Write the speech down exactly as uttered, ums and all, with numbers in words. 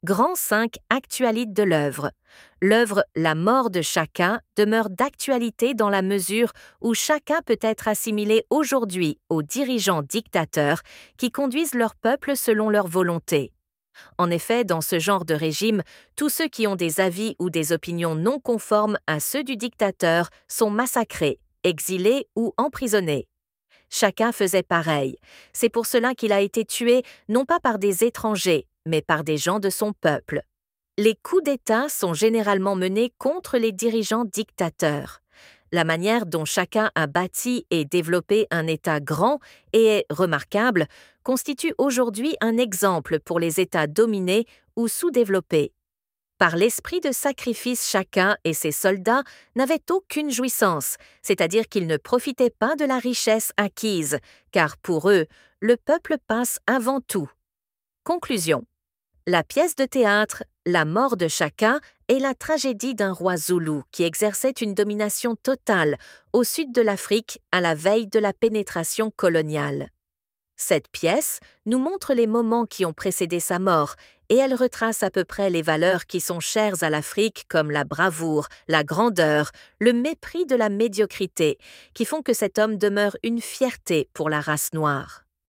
Grand cinq actualite de l'œuvre. L'œuvre La mort de Chacun demeure d'actualité dans la mesure où chacun peut être assimilé aujourd'hui aux dirigeants dictateurs qui conduisent leur peuple selon leur volonté. En effet, dans ce genre de régime, tous ceux qui ont des avis ou des opinions non conformes à ceux du dictateur sont massacrés, exilés ou emprisonnés. Chacun faisait pareil. C'est pour cela qu'il a été tué non pas par des étrangers, mais par des gens de son peuple. Les coups d'État sont généralement menés contre les dirigeants dictateurs. La manière dont chacun a bâti et développé un État grand et remarquable constitue aujourd'hui un exemple pour les États dominés ou sous-développés. Par l'esprit de sacrifice, chacun et ses soldats n'avaient aucune jouissance, c'est-à-dire qu'ils ne profitaient pas de la richesse acquise, car pour eux, le peuple passe avant tout. Conclusion. La pièce de théâtre La mort de Chacun est la tragédie d'un roi zoulou qui exerçait une domination totale au sud de l'Afrique à la veille de la pénétration coloniale. Cette pièce nous montre les moments qui ont précédé sa mort et elle retrace à peu près les valeurs qui sont chères à l'Afrique comme la bravoure, la grandeur, le mépris de la médiocrité, qui font que cet homme demeure une fierté pour la race noire.